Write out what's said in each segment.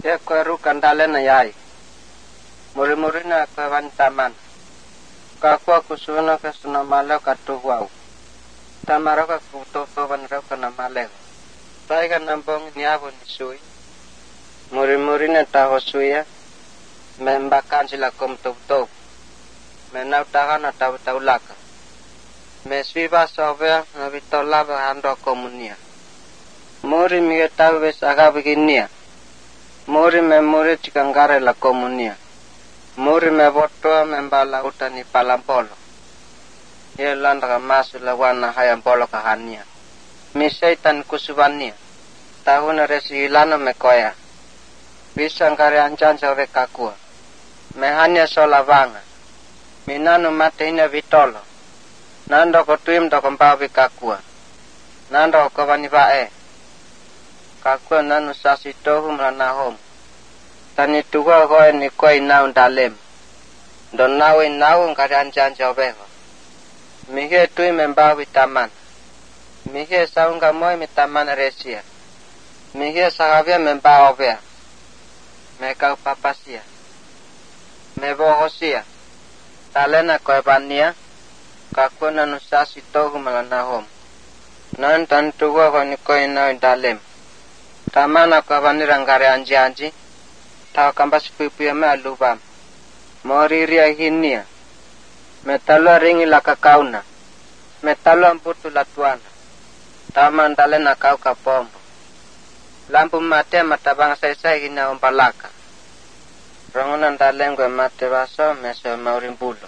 Ya koru kandalen ayai. Muri-muri na kawan taman. Kaku aku suno ke sunamalo katuwau. Tamaro ka kuto kawan rau kana maleo. Tai kan nambong niabo ni sui. Muri-muri na taho suya. Membakan sila kom tau-tau. Menau tahan atau taulaka. Mesviva sovea na vitolava hando komunia. Muri miye tau ves aga beginia. Muri me muri cikangare la komunia. Muri me votoa membala utani palampolo. Ye landa masu la wana hayambolo kahania. Misaitan kusubania. Tahuna resi ilano mekoya. Bisa ngare anjan sawe kakua. Mehanya sola vanga. Minanu mate ina vitolo. Nando kotuim do kompawi kakua. Nando kawani vae. Kakua nanu sasi tohu mranahom. Tani tuwa hoe ni koi naun dalem. Don nawe naun kari anjan jaweho. Mihe tui membawi taman. Mihe saunga moi mi taman resia. Mihe sagavia membawavea. Mekau papasia. Mevohosia. Talena koi bania. Kakua nanu sasi tohu mranahom. Nan tan tuwa hoe ni koi naun dalem. Tamana kwa vanirang kare anji-anji. Tau kampas pipi me alubam. Moriri ahinia. Metalo ringi la kakauna. Metalo amputu la tuana. Taman dalena kau kapombo. Lampu mate matabang sai hina ompalaka. Rongonan dalengwe mate baso meso maurimbulo.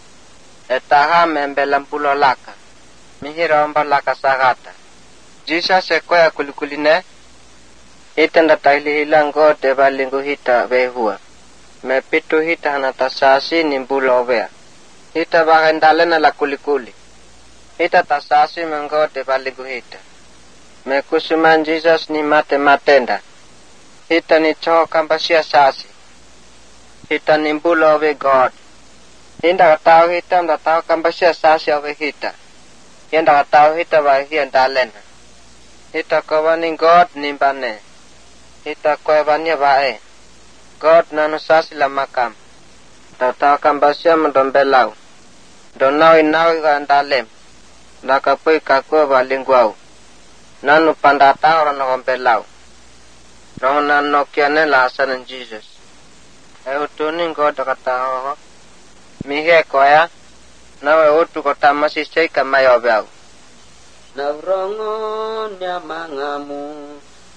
Etaha membe lampulo laka. Mihira ompalaka sagata. Jisa sekoya kulikuline. Itanda taili hilang go de balingu hita behua. Me pitu hita hanata sasi nimbulo ovea. Hita bahendalena la kulikuli. Hita tasasi mengo de balingu hita. Me kusuman Jesus ni mate matenda. Hita ni choho kampasia sasi. Hita nimbulo ove God. Hinda katau hita mda tau kampasia sasi ove hita. Hinda katau hita bahia dalena. Hita kawani God nimbane. Hita koe vanya vae. God nanu sasi la makam. Tau kambasya mendombelau. Donau inau gandalem. Nakapui kakua balingguau. Nanu pandata orang nombelau. Rongan nokiane la asanan Jesus. Eutuning God kata ho. Mihe koya. Nawe utu kota masih cai kamayo beau. Navrongon yamangamu.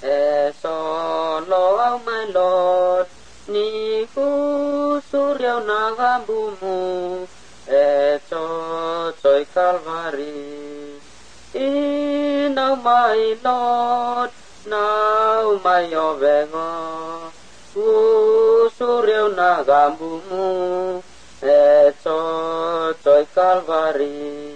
Solo oh my Lord, ni surya nagambumu, choi Calvary. Now my Lord, now my Ovego, surya nagambumu, choi Calvary.